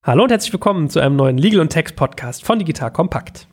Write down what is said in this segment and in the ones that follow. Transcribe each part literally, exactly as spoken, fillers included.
Hallo und herzlich willkommen zu einem neuen Legal und Tax Podcast von Digital Compact.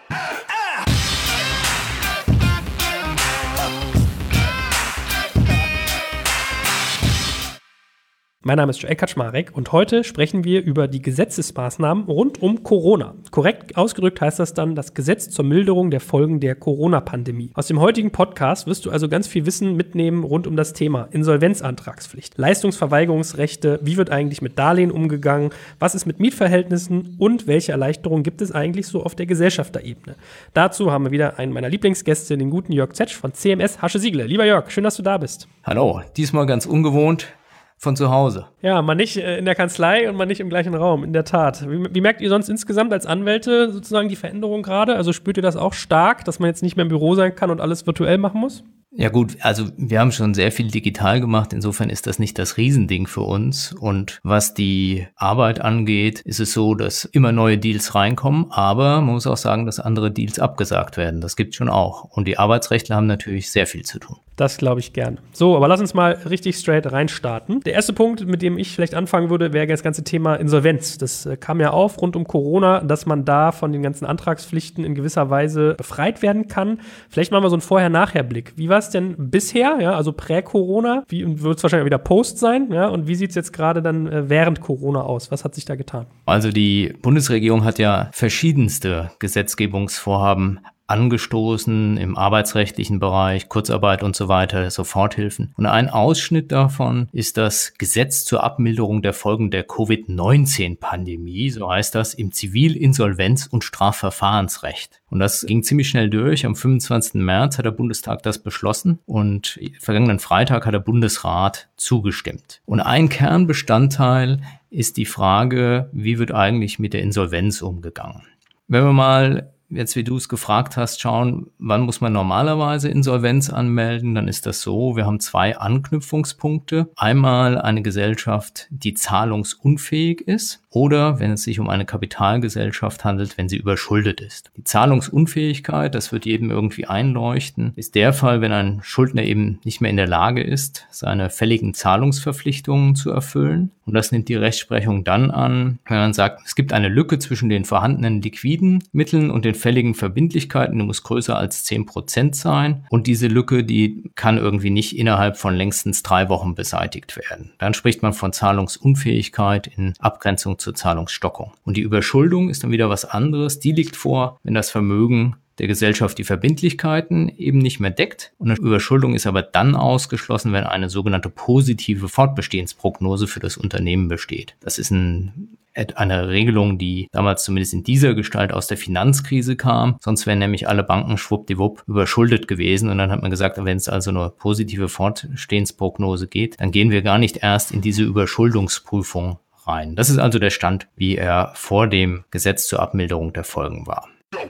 Mein Name ist Joel Kaczmarek und heute sprechen wir über die Gesetzesmaßnahmen rund um Corona. Korrekt ausgedrückt heißt das dann das Gesetz zur Milderung der Folgen der Corona-Pandemie. Aus dem heutigen Podcast wirst du also ganz viel Wissen mitnehmen rund um das Thema Insolvenzantragspflicht, Leistungsverweigerungsrechte, wie wird eigentlich mit Darlehen umgegangen, was ist mit Mietverhältnissen und welche Erleichterungen gibt es eigentlich so auf der Gesellschafterebene. Dazu haben wir wieder einen meiner Lieblingsgäste, den guten Jörg Zetsch von C M S Hasche Siegele. Lieber Jörg, schön, dass du da bist. Hallo, diesmal ganz ungewohnt. Von zu Hause. Ja, mal nicht äh, in der Kanzlei und mal nicht im gleichen Raum, in der Tat. Wie, wie merkt ihr sonst insgesamt als Anwälte sozusagen die Veränderung gerade? Also spürt ihr das auch stark, dass man jetzt nicht mehr im Büro sein kann und alles virtuell machen muss? Ja gut, also wir haben schon sehr viel digital gemacht, insofern ist das nicht das Riesending für uns. Und was die Arbeit angeht, ist es so, dass immer neue Deals reinkommen, aber man muss auch sagen, dass andere Deals abgesagt werden. Das gibt's schon auch. Und die Arbeitsrechtler haben natürlich sehr viel zu tun. Das glaube ich gerne. So, aber lass uns mal richtig straight reinstarten. Der erste Punkt, mit dem ich vielleicht anfangen würde, wäre das ganze Thema Insolvenz. Das äh, kam ja auf rund um Corona, dass man da von den ganzen Antragspflichten in gewisser Weise befreit werden kann. Vielleicht machen wir so einen Vorher-Nachher-Blick. Wie war es denn bisher, ja, also prä-Corona? Wie wird es wahrscheinlich wieder Post sein? Ja? Und wie sieht es jetzt gerade dann äh, während Corona aus? Was hat sich da getan? Also die Bundesregierung hat ja verschiedenste Gesetzgebungsvorhaben angestoßen im arbeitsrechtlichen Bereich, Kurzarbeit und so weiter, Soforthilfen. Und ein Ausschnitt davon ist das Gesetz zur Abmilderung der Folgen der Covid neunzehn Pandemie, so heißt das, im Zivil-, Insolvenz- und Strafverfahrensrecht. Und das ging ziemlich schnell durch. Am fünfundzwanzigsten März hat der Bundestag das beschlossen und vergangenen Freitag hat der Bundesrat zugestimmt. Und ein Kernbestandteil ist die Frage, wie wird eigentlich mit der Insolvenz umgegangen? Wenn wir mal jetzt, wie du es gefragt hast, schauen, wann muss man normalerweise Insolvenz anmelden, dann ist das so, wir haben zwei Anknüpfungspunkte. Einmal eine Gesellschaft, die zahlungsunfähig ist oder wenn es sich um eine Kapitalgesellschaft handelt, wenn sie überschuldet ist. Die Zahlungsunfähigkeit, das wird jedem irgendwie einleuchten, ist der Fall, wenn ein Schuldner eben nicht mehr in der Lage ist, seine fälligen Zahlungsverpflichtungen zu erfüllen. Und das nimmt die Rechtsprechung dann an, wenn man sagt, es gibt eine Lücke zwischen den vorhandenen liquiden Mitteln und den fälligen Verbindlichkeiten, die muss größer als zehn Prozent sein. Und diese Lücke, die kann irgendwie nicht innerhalb von längstens drei Wochen beseitigt werden. Dann spricht man von Zahlungsunfähigkeit in Abgrenzung zur Zahlungsstockung. Und die Überschuldung ist dann wieder was anderes. Die liegt vor, wenn das Vermögen der Gesellschaft die Verbindlichkeiten eben nicht mehr deckt. Und eine Überschuldung ist aber dann ausgeschlossen, wenn eine sogenannte positive Fortbestehensprognose für das Unternehmen besteht. Das ist ein eine Regelung, die damals zumindest in dieser Gestalt aus der Finanzkrise kam. Sonst wären nämlich alle Banken schwuppdiwupp überschuldet gewesen. Und dann hat man gesagt, wenn es also eine positive Fortbestehensprognose geht, dann gehen wir gar nicht erst in diese Überschuldungsprüfung rein. Das ist also der Stand, wie er vor dem Gesetz zur Abmilderung der Folgen war.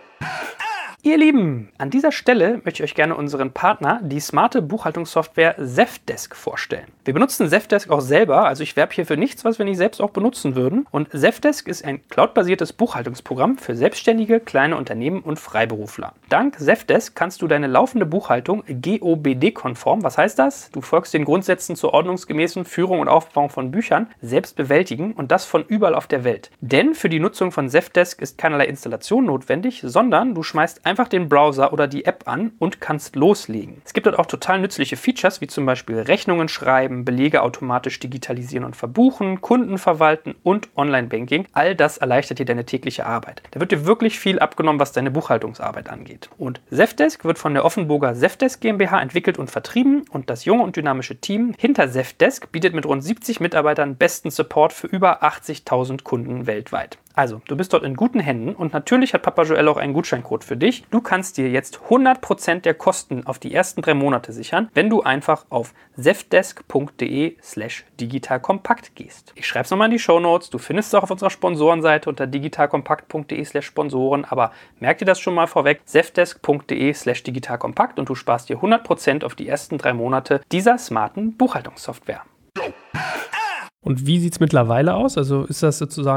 Ihr Lieben, an dieser Stelle möchte ich euch gerne unseren Partner, die smarte Buchhaltungssoftware Zendesk, vorstellen. Wir benutzen Zendesk auch selber, also ich werbe hier für nichts, was wir nicht selbst auch benutzen würden. Und Zendesk ist ein cloudbasiertes Buchhaltungsprogramm für Selbstständige, kleine Unternehmen und Freiberufler. Dank Zendesk kannst du deine laufende Buchhaltung G O B D-konform, was heißt das? Du folgst den Grundsätzen zur ordnungsgemäßen Führung und Aufbau von Büchern, selbst bewältigen und das von überall auf der Welt. Denn für die Nutzung von Zendesk ist keinerlei Installation notwendig, sondern du schmeißt einfach einfach den Browser oder die App an und kannst loslegen. Es gibt dort auch total nützliche Features, wie zum Beispiel Rechnungen schreiben, Belege automatisch digitalisieren und verbuchen, Kunden verwalten und Online-Banking. All das erleichtert dir deine tägliche Arbeit. Da wird dir wirklich viel abgenommen, was deine Buchhaltungsarbeit angeht. Und Zendesk wird von der Offenburger Zendesk GmbH entwickelt und vertrieben und das junge und dynamische Team hinter Zendesk bietet mit rund siebzig Mitarbeitern besten Support für über achtzigtausend Kunden weltweit. Also, du bist dort in guten Händen und natürlich hat Papa Joel auch einen Gutscheincode für dich. Du kannst dir jetzt hundert Prozent der Kosten auf die ersten drei Monate sichern, wenn du einfach auf zendesk.de slash digitalkompakt gehst. Ich schreibe es nochmal in die Shownotes. Du findest es auch auf unserer Sponsorenseite unter digitalkompakt.de slash Sponsoren. Aber merk dir das schon mal vorweg, zendesk.de slash digitalkompakt und du sparst dir hundert Prozent auf die ersten drei Monate dieser smarten Buchhaltungssoftware. Und wie sieht es mittlerweile aus? Also ist das sozusagen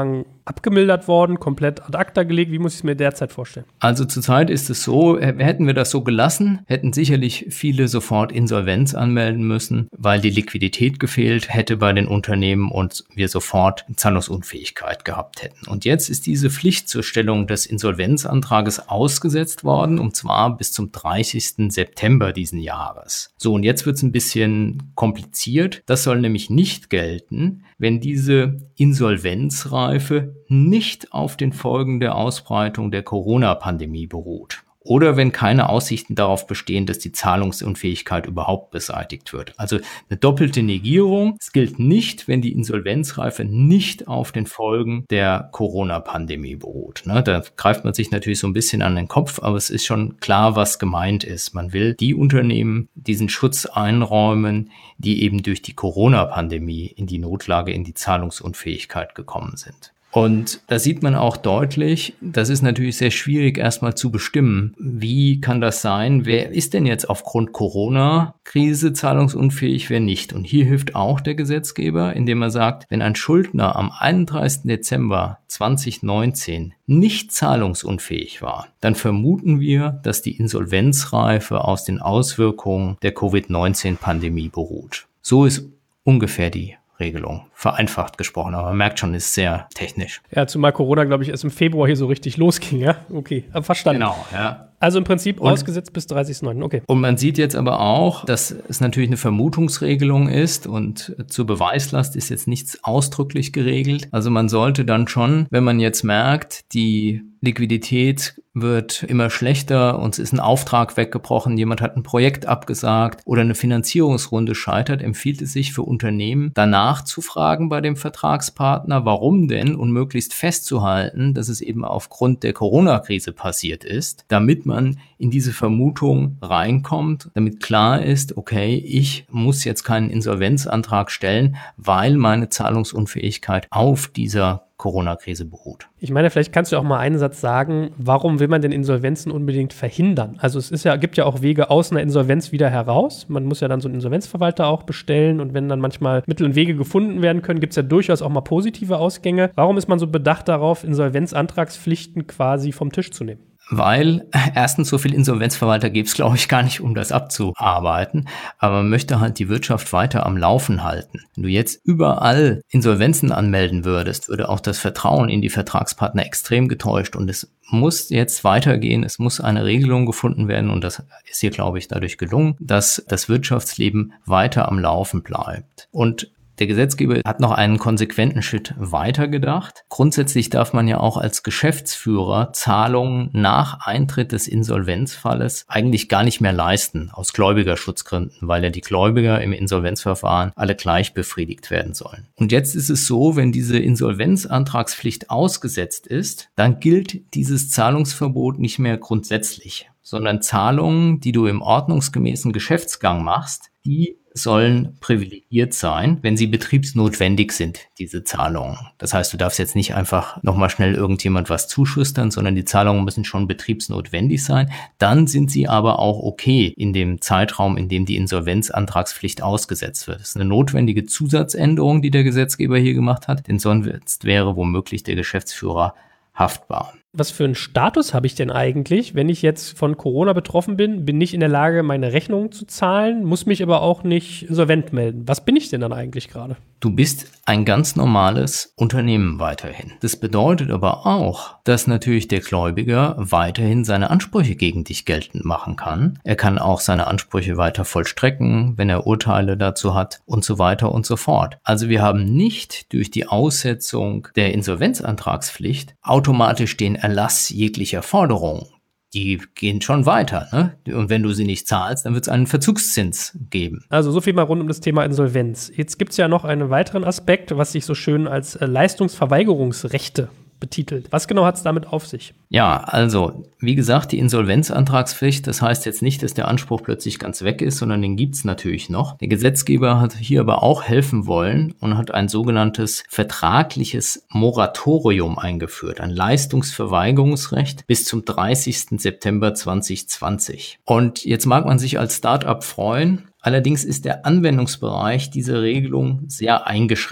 abgemildert worden, komplett ad acta gelegt? Wie muss ich es mir derzeit vorstellen? Also zurzeit ist es so, hätten wir das so gelassen, hätten sicherlich viele sofort Insolvenz anmelden müssen, weil die Liquidität gefehlt hätte bei den Unternehmen und wir sofort Zahlungsunfähigkeit gehabt hätten. Und jetzt ist diese Pflicht zur Stellung des Insolvenzantrages ausgesetzt worden, und zwar bis zum dreißigsten September diesen Jahres. So, und jetzt wird es ein bisschen kompliziert. Das soll nämlich nicht gelten, wenn diese Insolvenzreife nicht auf den Folgen der Ausbreitung der Corona-Pandemie beruht. Oder wenn keine Aussichten darauf bestehen, dass die Zahlungsunfähigkeit überhaupt beseitigt wird. Also eine doppelte Negierung. Es gilt nicht, wenn die Insolvenzreife nicht auf den Folgen der Corona-Pandemie beruht. Ne, da greift man sich natürlich so ein bisschen an den Kopf, aber es ist schon klar, was gemeint ist. Man will die Unternehmen diesen Schutz einräumen, die eben durch die Corona-Pandemie in die Notlage, in die Zahlungsunfähigkeit gekommen sind. Und da sieht man auch deutlich, das ist natürlich sehr schwierig erstmal zu bestimmen. Wie kann das sein? Wer ist denn jetzt aufgrund Corona-Krise zahlungsunfähig, wer nicht? Und hier hilft auch der Gesetzgeber, indem er sagt, wenn ein Schuldner am einunddreißigsten Dezember zweitausendneunzehn nicht zahlungsunfähig war, dann vermuten wir, dass die Insolvenzreife aus den Auswirkungen der Covid neunzehn Pandemie beruht. So ist ungefähr die Regelung, vereinfacht gesprochen, aber man merkt schon, ist sehr technisch. Ja, zumal Corona, glaube ich, erst im Februar hier so richtig losging, ja? Okay, verstanden. Genau, ja. Also im Prinzip und, ausgesetzt bis dreißigsten neunten Okay. Und man sieht jetzt aber auch, dass es natürlich eine Vermutungsregelung ist und zur Beweislast ist jetzt nichts ausdrücklich geregelt. Also man sollte dann schon, wenn man jetzt merkt, die Liquidität wird immer schlechter, uns ist ein Auftrag weggebrochen, jemand hat ein Projekt abgesagt oder eine Finanzierungsrunde scheitert, empfiehlt es sich für Unternehmen, danach zu fragen bei dem Vertragspartner, warum denn, und möglichst festzuhalten, dass es eben aufgrund der Corona-Krise passiert ist, damit man in diese Vermutung reinkommt, damit klar ist, okay, ich muss jetzt keinen Insolvenzantrag stellen, weil meine Zahlungsunfähigkeit auf dieser Corona-Krise beruht. Ich meine, vielleicht kannst du auch mal einen Satz sagen, warum will man denn Insolvenzen unbedingt verhindern? Also es ist ja, gibt ja auch Wege aus einer Insolvenz wieder heraus. Man muss ja dann so einen Insolvenzverwalter auch bestellen und wenn dann manchmal Mittel und Wege gefunden werden können, gibt es ja durchaus auch mal positive Ausgänge. Warum ist man so bedacht darauf, Insolvenzantragspflichten quasi vom Tisch zu nehmen? Weil erstens so viel Insolvenzverwalter gibt es, glaube ich, gar nicht, um das abzuarbeiten. Aber man möchte halt die Wirtschaft weiter am Laufen halten. Wenn du jetzt überall Insolvenzen anmelden würdest, würde auch das Vertrauen in die Vertragspartner extrem getäuscht. Und es muss jetzt weitergehen. Es muss eine Regelung gefunden werden. Und das ist hier, glaube ich, dadurch gelungen, dass das Wirtschaftsleben weiter am Laufen bleibt. Und der Gesetzgeber hat noch einen konsequenten Schritt weiter gedacht. Grundsätzlich darf man ja auch als Geschäftsführer Zahlungen nach Eintritt des Insolvenzfalles eigentlich gar nicht mehr leisten, aus Gläubigerschutzgründen, weil ja die Gläubiger im Insolvenzverfahren alle gleich befriedigt werden sollen. Und jetzt ist es so, wenn diese Insolvenzantragspflicht ausgesetzt ist, dann gilt dieses Zahlungsverbot nicht mehr grundsätzlich, sondern Zahlungen, die du im ordnungsgemäßen Geschäftsgang machst, die sollen privilegiert sein, wenn sie betriebsnotwendig sind, diese Zahlungen. Das heißt, du darfst jetzt nicht einfach nochmal schnell irgendjemand was zuschustern, sondern die Zahlungen müssen schon betriebsnotwendig sein. Dann sind sie aber auch okay in dem Zeitraum, in dem die Insolvenzantragspflicht ausgesetzt wird. Das ist eine notwendige Zusatzänderung, die der Gesetzgeber hier gemacht hat, denn sonst wäre womöglich der Geschäftsführer haftbar. Was für einen Status habe ich denn eigentlich, wenn ich jetzt von Corona betroffen bin, bin nicht in der Lage, meine Rechnungen zu zahlen, muss mich aber auch nicht insolvent melden? Was bin ich denn dann eigentlich gerade? Du bist ein ganz normales Unternehmen weiterhin. Das bedeutet aber auch, dass natürlich der Gläubiger weiterhin seine Ansprüche gegen dich geltend machen kann. Er kann auch seine Ansprüche weiter vollstrecken, wenn er Urteile dazu hat und so weiter und so fort. Also wir haben nicht durch die Aussetzung der Insolvenzantragspflicht automatisch den Erlass jeglicher Forderungen. Die gehen schon weiter, ne? Und wenn du sie nicht zahlst, dann wird es einen Verzugszins geben. Also so viel mal rund um das Thema Insolvenz. Jetzt gibt es ja noch einen weiteren Aspekt, was sich so schön als äh, Leistungsverweigerungsrechte betitelt. Was genau hat es damit auf sich? Ja, also wie gesagt, die Insolvenzantragspflicht, das heißt jetzt nicht, dass der Anspruch plötzlich ganz weg ist, sondern den gibt's natürlich noch. Der Gesetzgeber hat hier aber auch helfen wollen und hat ein sogenanntes vertragliches Moratorium eingeführt, ein Leistungsverweigerungsrecht bis zum dreißigsten September zweitausendzwanzig. Und jetzt mag man sich als Start-up freuen, allerdings ist der Anwendungsbereich dieser Regelung sehr eingeschränkt.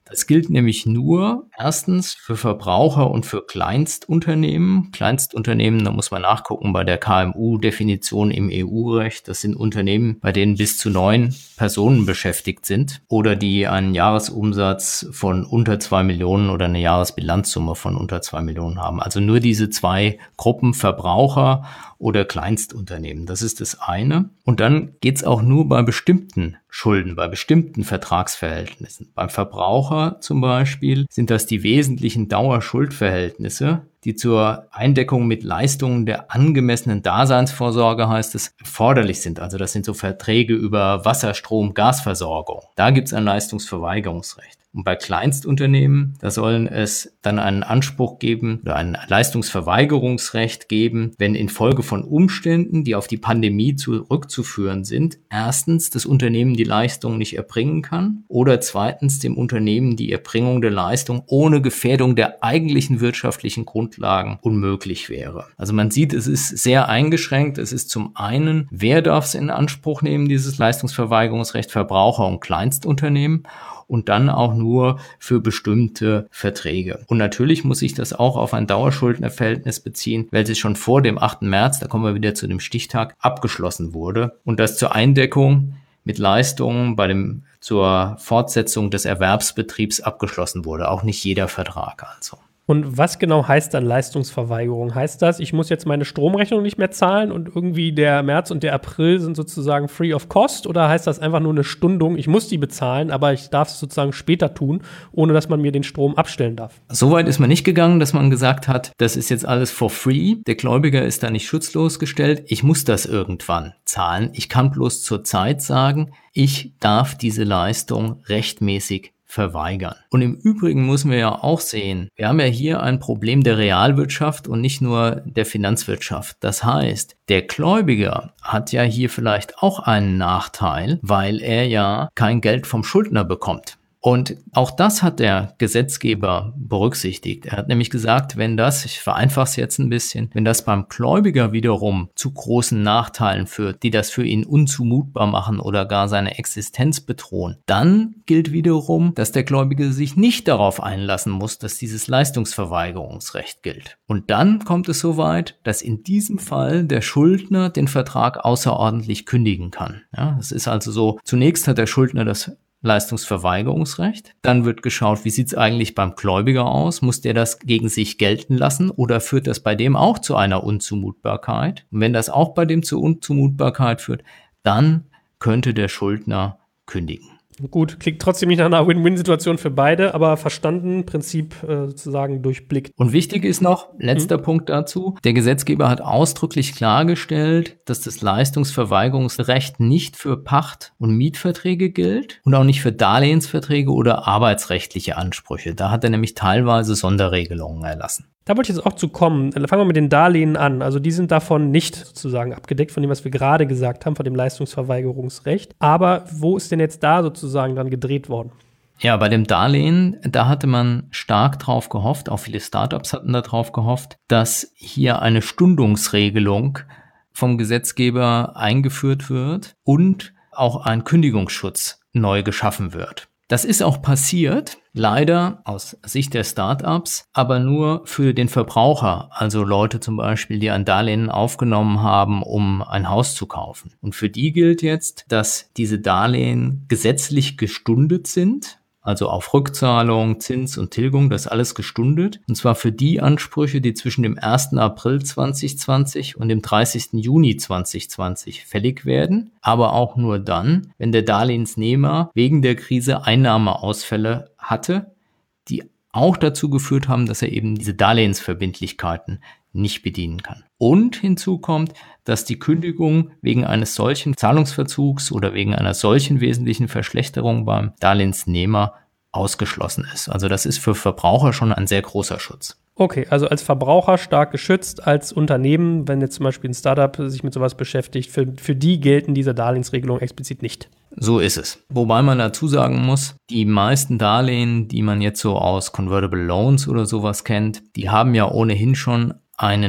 Das gilt nämlich nur erstens für Verbraucher und für Kleinstunternehmen. Kleinstunternehmen, da muss man nachgucken bei der K M U-Definition im E U-Recht. Das sind Unternehmen, bei denen bis zu neun Personen beschäftigt sind oder die einen Jahresumsatz von unter zwei Millionen oder eine Jahresbilanzsumme von unter zwei Millionen haben. Also nur diese zwei Gruppen Verbraucher oder Kleinstunternehmen. Das ist das eine. Und dann geht's auch nur bei bestimmten Schulden, bei bestimmten Vertragsverhältnissen. Beim Verbraucher zum Beispiel sind das die wesentlichen Dauerschuldverhältnisse, die zur Eindeckung mit Leistungen der angemessenen Daseinsvorsorge, heißt es, erforderlich sind. Also das sind so Verträge über Wasser, Strom, Gasversorgung. Da gibt's ein Leistungsverweigerungsrecht. Und bei Kleinstunternehmen, da sollen es dann einen Anspruch geben oder ein Leistungsverweigerungsrecht geben, wenn infolge von Umständen, die auf die Pandemie zurückzuführen sind, erstens das Unternehmen die Leistung nicht erbringen kann oder zweitens dem Unternehmen die Erbringung der Leistung ohne Gefährdung der eigentlichen wirtschaftlichen Grundlagen unmöglich wäre. Also man sieht, es ist sehr eingeschränkt. Es ist zum einen, wer darf es in Anspruch nehmen, dieses Leistungsverweigerungsrecht, Verbraucher und Kleinstunternehmen, und dann auch nur für bestimmte Verträge. Und natürlich muss sich das auch auf ein Dauerschuldnerverhältnis beziehen, welches schon vor dem achten März, da kommen wir wieder zu dem Stichtag, abgeschlossen wurde und das zur Eindeckung mit Leistungen bei dem zur Fortsetzung des Erwerbsbetriebs abgeschlossen wurde. Auch nicht jeder Vertrag also. Und was genau heißt dann Leistungsverweigerung? Heißt das, ich muss jetzt meine Stromrechnung nicht mehr zahlen und irgendwie der März und der April sind sozusagen free of cost? Oder heißt das einfach nur eine Stundung, ich muss die bezahlen, aber ich darf es sozusagen später tun, ohne dass man mir den Strom abstellen darf? Soweit ist man nicht gegangen, dass man gesagt hat, das ist jetzt alles for free. Der Gläubiger ist da nicht schutzlos gestellt. Ich muss das irgendwann zahlen. Ich kann bloß zur Zeit sagen, ich darf diese Leistung rechtmäßig verweigern. Und im Übrigen müssen wir ja auch sehen, wir haben ja hier ein Problem der Realwirtschaft und nicht nur der Finanzwirtschaft. Das heißt, der Gläubiger hat ja hier vielleicht auch einen Nachteil, weil er ja kein Geld vom Schuldner bekommt. Und auch das hat der Gesetzgeber berücksichtigt. Er hat nämlich gesagt, wenn das, ich vereinfache es jetzt ein bisschen, wenn das beim Gläubiger wiederum zu großen Nachteilen führt, die das für ihn unzumutbar machen oder gar seine Existenz bedrohen, dann gilt wiederum, dass der Gläubige sich nicht darauf einlassen muss, dass dieses Leistungsverweigerungsrecht gilt. Und dann kommt es so weit, dass in diesem Fall der Schuldner den Vertrag außerordentlich kündigen kann. Ja, es ist also so, zunächst hat der Schuldner das Leistungsverweigerungsrecht. Dann wird geschaut, wie sieht es eigentlich beim Gläubiger aus? Muss der das gegen sich gelten lassen oder führt das bei dem auch zu einer Unzumutbarkeit? Und wenn das auch bei dem zu Unzumutbarkeit führt, dann könnte der Schuldner kündigen. Gut, klingt trotzdem nicht nach einer Win-Win-Situation für beide, aber verstanden, Prinzip äh, sozusagen durchblickt. Und wichtig ist noch, letzter mhm. Punkt dazu, der Gesetzgeber hat ausdrücklich klargestellt, dass das Leistungsverweigerungsrecht nicht für Pacht- und Mietverträge gilt und auch nicht für Darlehensverträge oder arbeitsrechtliche Ansprüche. Da hat er nämlich teilweise Sonderregelungen erlassen. Da wollte ich jetzt auch zu kommen. Dann fangen wir mit den Darlehen an. Also die sind davon nicht sozusagen abgedeckt, von dem, was wir gerade gesagt haben, von dem Leistungsverweigerungsrecht. Aber wo ist denn jetzt da sozusagen dann gedreht worden? Ja, bei dem Darlehen, da hatte man stark drauf gehofft, auch viele Startups hatten da drauf gehofft, dass hier eine Stundungsregelung vom Gesetzgeber eingeführt wird und auch ein Kündigungsschutz neu geschaffen wird. Das ist auch passiert, leider aus Sicht der Startups, aber nur für den Verbraucher, also Leute zum Beispiel, die ein Darlehen aufgenommen haben, um ein Haus zu kaufen. Und für die gilt jetzt, dass diese Darlehen gesetzlich gestundet sind, also auf Rückzahlung, Zins und Tilgung, das alles gestundet. Und zwar für die Ansprüche, die zwischen dem ersten April zweitausendzwanzig und dem dreißigsten Juni zweitausendzwanzig fällig werden. Aber auch nur dann, wenn der Darlehensnehmer wegen der Krise Einnahmeausfälle hatte, die auch dazu geführt haben, dass er eben diese Darlehensverbindlichkeiten nicht bedienen kann. Und hinzu kommt, dass die Kündigung wegen eines solchen Zahlungsverzugs oder wegen einer solchen wesentlichen Verschlechterung beim Darlehensnehmer ausgeschlossen ist. Also das ist für Verbraucher schon ein sehr großer Schutz. Okay, also als Verbraucher stark geschützt, als Unternehmen, wenn jetzt zum Beispiel ein Startup sich mit sowas beschäftigt, für, für die gelten diese Darlehensregelungen explizit nicht. So ist es. Wobei man dazu sagen muss, die meisten Darlehen, die man jetzt so aus Convertible Loans oder sowas kennt, die haben ja ohnehin schon einen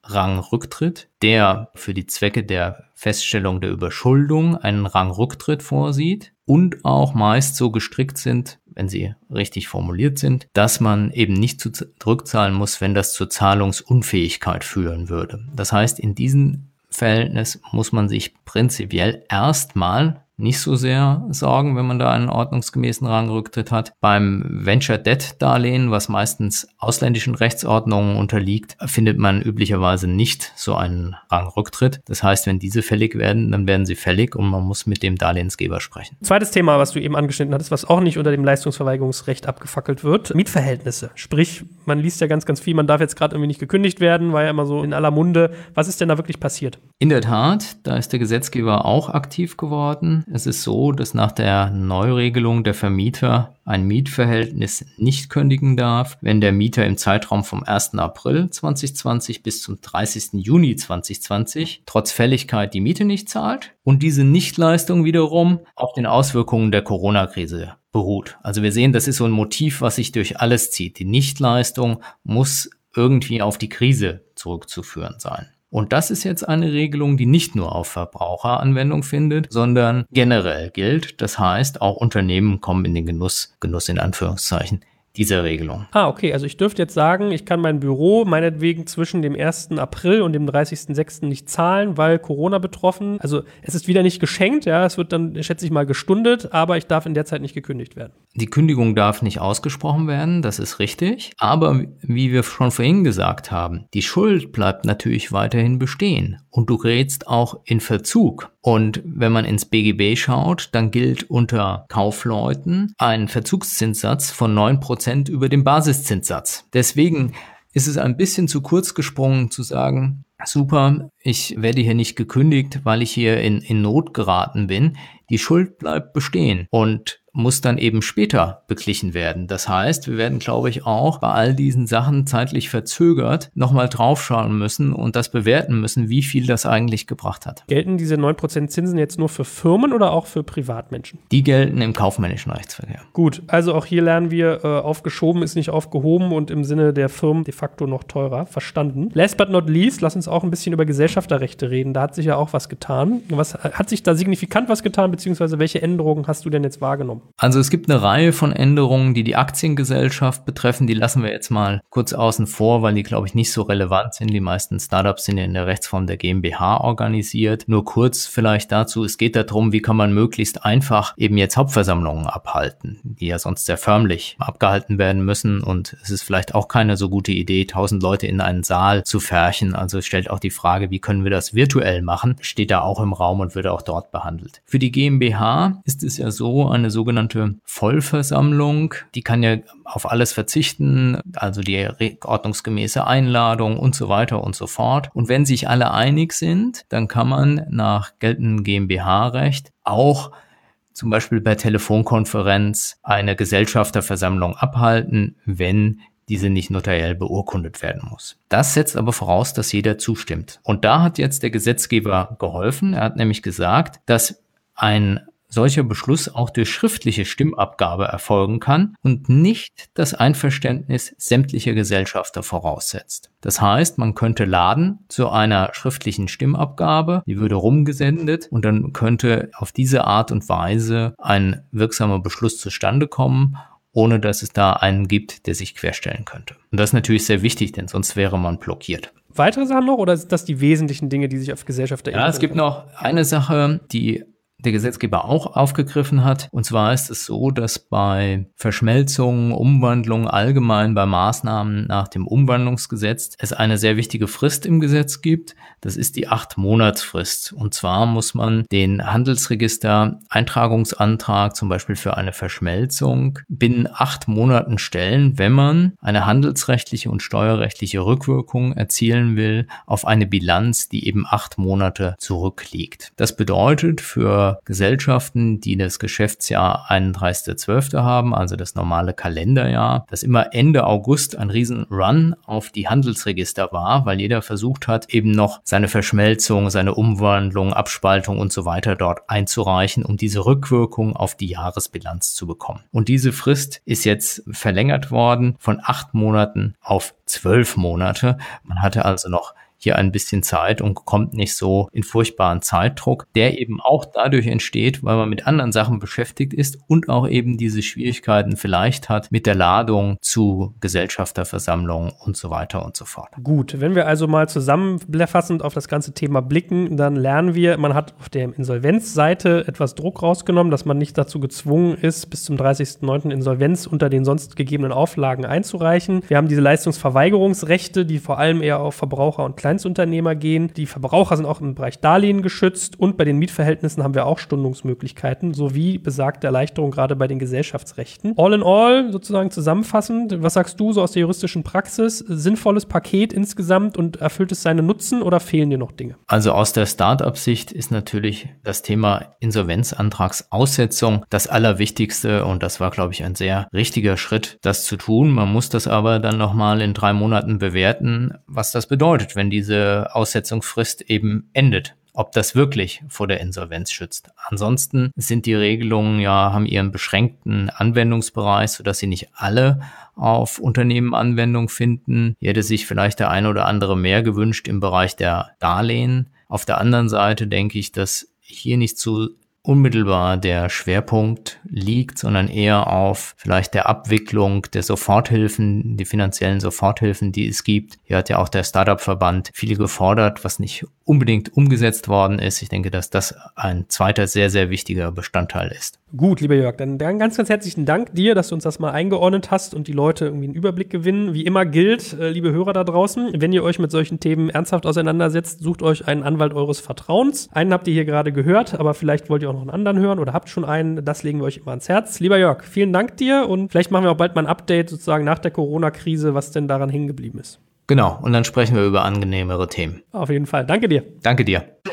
Rangrücktritt, der für die Zwecke der Feststellung der Überschuldung einen Rangrücktritt vorsieht und auch meist so gestrickt sind, wenn sie richtig formuliert sind, dass man eben nicht zurückzahlen muss, wenn das zur Zahlungsunfähigkeit führen würde. Das heißt, in diesem Verhältnis muss man sich prinzipiell erstmal nicht so sehr sorgen, wenn man da einen ordnungsgemäßen Rangrücktritt hat. Beim Venture-Debt-Darlehen, was meistens ausländischen Rechtsordnungen unterliegt, findet man üblicherweise nicht so einen Rangrücktritt. Das heißt, wenn diese fällig werden, dann werden sie fällig und man muss mit dem Darlehensgeber sprechen. Zweites Thema, was du eben angeschnitten hattest, was auch nicht unter dem Leistungsverweigerungsrecht abgefackelt wird, Mietverhältnisse. Sprich, man liest ja ganz, ganz viel, man darf jetzt gerade irgendwie nicht gekündigt werden, war ja immer so in aller Munde. Was ist denn da wirklich passiert? In der Tat, da ist der Gesetzgeber auch aktiv geworden. Es ist so, dass nach der Neuregelung der Vermieter ein Mietverhältnis nicht kündigen darf, wenn der Mieter im Zeitraum vom ersten April zweitausendzwanzig bis zum dreißigsten Juni zweitausendzwanzig trotz Fälligkeit die Miete nicht zahlt und diese Nichtleistung wiederum auf den Auswirkungen der Corona-Krise beruht. Also wir sehen, das ist so ein Motiv, was sich durch alles zieht. Die Nichtleistung muss irgendwie auf die Krise zurückzuführen sein. Und das ist jetzt eine Regelung, die nicht nur auf Verbraucher Anwendung findet, sondern generell gilt. Das heißt, auch Unternehmen kommen in den Genuss, Genuss in Anführungszeichen, dieser Regelung. Ah, okay. Also ich dürfte jetzt sagen, ich kann mein Büro meinetwegen zwischen dem ersten April und dem dreißigsten sechsten nicht zahlen, weil Corona betroffen. Also es ist wieder nicht geschenkt, ja, es wird dann, schätze ich mal, gestundet, aber ich darf in der Zeit nicht gekündigt werden. Die Kündigung darf nicht ausgesprochen werden, das ist richtig. Aber wie wir schon vorhin gesagt haben, die Schuld bleibt natürlich weiterhin bestehen und du gerätst auch in Verzug. Und wenn man ins B G B schaut, dann gilt unter Kaufleuten ein Verzugszinssatz von neun Prozent über dem Basiszinssatz. Deswegen ist es ein bisschen zu kurz gesprungen zu sagen, super, ich werde hier nicht gekündigt, weil ich hier in, in Not geraten bin. Die Schuld bleibt bestehen und muss dann eben später beglichen werden. Das heißt, wir werden, glaube ich, auch bei all diesen Sachen zeitlich verzögert nochmal draufschauen müssen und das bewerten müssen, wie viel das eigentlich gebracht hat. Gelten diese neun Prozent Zinsen jetzt nur für Firmen oder auch für Privatmenschen? Die gelten im kaufmännischen Rechtsverkehr. Gut, also auch hier lernen wir, äh, aufgeschoben ist nicht aufgehoben und im Sinne der Firmen de facto noch teurer. Verstanden. Last but not least, lass uns auch ein bisschen über Gesellschafterrechte reden. Da hat sich ja auch was getan. Was, hat sich da signifikant was getan, beziehungsweise welche Änderungen hast du denn jetzt wahrgenommen? Also es gibt eine Reihe von Änderungen, die die Aktiengesellschaft betreffen. Die lassen wir jetzt mal kurz außen vor, weil die, glaube ich, nicht so relevant sind. Die meisten Startups sind ja in der Rechtsform der GmbH organisiert. Nur kurz vielleicht dazu, es geht darum, wie kann man möglichst einfach eben jetzt Hauptversammlungen abhalten, die ja sonst sehr förmlich abgehalten werden müssen. Und es ist vielleicht auch keine so gute Idee, tausend Leute in einen Saal zu pferchen. Also es stellt auch die Frage, wie können wir das virtuell machen? Steht da auch im Raum und wird auch dort behandelt. Für die GmbH ist es ja so, eine sogenannte Vollversammlung, die kann ja auf alles verzichten, also die ordnungsgemäße Einladung und so weiter und so fort. Und wenn sich alle einig sind, dann kann man nach geltendem GmbH-Recht auch zum Beispiel per Telefonkonferenz eine Gesellschafterversammlung abhalten, wenn diese nicht notariell beurkundet werden muss. Das setzt aber voraus, dass jeder zustimmt. Und da hat jetzt der Gesetzgeber geholfen. Er hat nämlich gesagt, dass ein solcher Beschluss auch durch schriftliche Stimmabgabe erfolgen kann und nicht das Einverständnis sämtlicher Gesellschafter voraussetzt. Das heißt, man könnte laden zu einer schriftlichen Stimmabgabe, die würde rumgesendet und dann könnte auf diese Art und Weise ein wirksamer Beschluss zustande kommen, ohne dass es da einen gibt, der sich querstellen könnte. Und das ist natürlich sehr wichtig, denn sonst wäre man blockiert. Weitere Sachen noch oder sind das die wesentlichen Dinge, die sich auf Gesellschafter Ja, es gibt noch eine Sache, die der Gesetzgeber auch aufgegriffen hat. Und zwar ist es so, dass bei Verschmelzungen, Umwandlungen, allgemein bei Maßnahmen nach dem Umwandlungsgesetz es eine sehr wichtige Frist im Gesetz gibt. Das ist die acht-Monatsfrist. Und zwar muss man den Handelsregister-Eintragungsantrag zum Beispiel für eine Verschmelzung binnen acht Monaten stellen, wenn man eine handelsrechtliche und steuerrechtliche Rückwirkung erzielen will auf eine Bilanz, die eben acht Monate zurückliegt. Das bedeutet für Gesellschaften, die das Geschäftsjahr einunddreißigster zwölfter haben, also das normale Kalenderjahr, dass immer Ende August ein riesen Run auf die Handelsregister war, weil jeder versucht hat, eben noch seine Verschmelzung, seine Umwandlung, Abspaltung und so weiter dort einzureichen, um diese Rückwirkung auf die Jahresbilanz zu bekommen. Und diese Frist ist jetzt verlängert worden von acht Monaten auf zwölf Monate. Man hatte also noch hier ein bisschen Zeit und kommt nicht so in furchtbaren Zeitdruck, der eben auch dadurch entsteht, weil man mit anderen Sachen beschäftigt ist und auch eben diese Schwierigkeiten vielleicht hat mit der Ladung zu Gesellschafterversammlungen und so weiter und so fort. Gut, wenn wir also mal zusammenfassend auf das ganze Thema blicken, dann lernen wir, man hat auf der Insolvenzseite etwas Druck rausgenommen, dass man nicht dazu gezwungen ist, bis zum dreißigsten neunten Insolvenz unter den sonst gegebenen Auflagen einzureichen. Wir haben diese Leistungsverweigerungsrechte, die vor allem eher auf Verbraucher und Kleinstunternehmer gehen. Die Verbraucher sind auch im Bereich Darlehen geschützt und bei den Mietverhältnissen haben wir auch Stundungsmöglichkeiten sowie besagte Erleichterung gerade bei den Gesellschaftsrechten. All in all, sozusagen zusammenfassend, was sagst du so aus der juristischen Praxis? Sinnvolles Paket insgesamt und erfüllt es seine Nutzen oder fehlen dir noch Dinge? Also aus der Start-up-Sicht ist natürlich das Thema Insolvenzantragsaussetzung das Allerwichtigste und das war, glaube ich, ein sehr richtiger Schritt, das zu tun. Man muss das aber dann nochmal in drei Monaten bewerten, was das bedeutet, wenn diese Aussetzungsfrist eben endet. Ob das wirklich vor der Insolvenz schützt. Ansonsten sind die Regelungen ja, haben ihren beschränkten Anwendungsbereich, sodass sie nicht alle auf Unternehmen Anwendung finden. Hier hätte sich vielleicht der eine oder andere mehr gewünscht im Bereich der Darlehen. Auf der anderen Seite denke ich, dass hier nicht zu unmittelbar der Schwerpunkt liegt, sondern eher auf vielleicht der Abwicklung der Soforthilfen, die finanziellen Soforthilfen, die es gibt. Hier hat ja auch der Startup-Verband viel gefordert, was nicht unbedingt umgesetzt worden ist. Ich denke, dass das ein zweiter sehr, sehr wichtiger Bestandteil ist. Gut, lieber Jörg, dann ganz, ganz herzlichen Dank dir, dass du uns das mal eingeordnet hast und die Leute irgendwie einen Überblick gewinnen. Wie immer gilt, äh, liebe Hörer da draußen, wenn ihr euch mit solchen Themen ernsthaft auseinandersetzt, sucht euch einen Anwalt eures Vertrauens. Einen habt ihr hier gerade gehört, aber vielleicht wollt ihr auch noch einen anderen hören oder habt schon einen. Das legen wir euch immer ans Herz. Lieber Jörg, vielen Dank dir und vielleicht machen wir auch bald mal ein Update sozusagen nach der Corona-Krise, was denn daran hängen geblieben ist. Genau, und dann sprechen wir über angenehmere Themen. Auf jeden Fall. Danke dir. Danke dir.